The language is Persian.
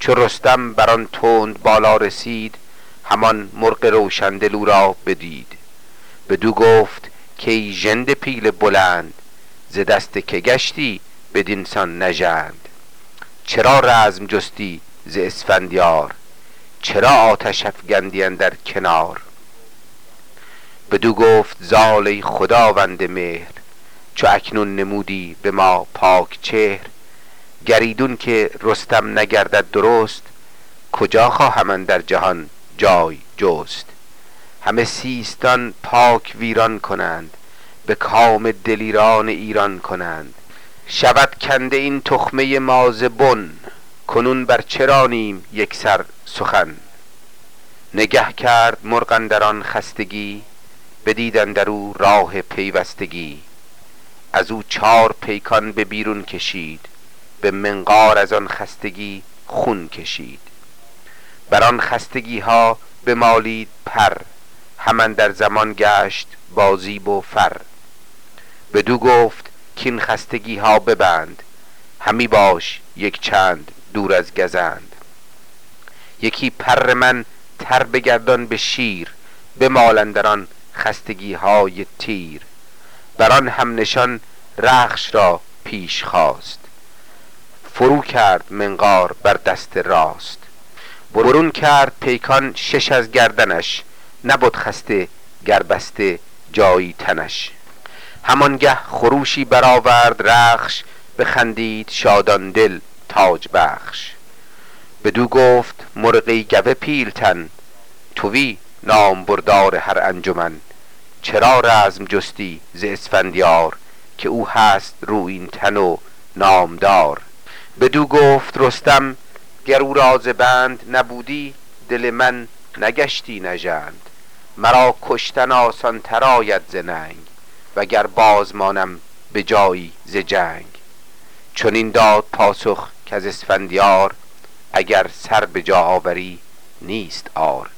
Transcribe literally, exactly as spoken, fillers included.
چو رستم بر آن تند بالا رسید، همان مرغ روشندل او را بدید. بدو گفت که ای ژنده پیل بلند، ز دست که گشتی بدین سان نژند. چرا رزم جستی ز اسفندیار، چرا آتش افگندی اندر کنار. بدو گفت زال ای خداوند مهر، چو اکنون نمودی به ما پاک چهر. گر ایدون که رستم نگردد درست، کجا خواهم اندر جهان جای جست. همه سیستان پاک ویران کنند، به کام دلیران ایران کنند. شود کنده این تخمه ما ز بن، کنون بر چه رانیم یکسر سخن. نگه کرد مرغ اندر آن خستگی، بدید اندر او راه پیوستگی. از او چار پیکان به بیرون کشید، به منقار از آن خستگی خون کشید. بر آن خستگی ها بمالید پر، هم اندر زمان گشت با زیب و فر. بدو گفت کین خستگی ها ببند، همی باش یک چند دور از گزند. یکی پر من تر بگردان به شیر، بمال اندر آن خستگی های تیر. بر آن هم نشان رخش را پیش خواست، فرو کرد منقار بر دست راست. برون کرد پیکان شش از گردنش، نبد خسته گر بسته جایی تنش. همانگه خروشی برآورد رخش، بخندید شادان دل تاج بخش. بدو گفت مرغی گوه پیلتن، توی نام بردار هر انجمن. چرا رزم جستی ز اسفندیار، که او هست رویین تن و نامدار. بدو گفت رستم گر او را ز بند نبودی، دل من نگشتی نژند. مرا کشتن آسان تر آید ز ننگ، وگر باز مانم به جایی ز جنگ. چنین داد پاسخ کز اسفندیار، اگر سر به جا آوری نیست عار.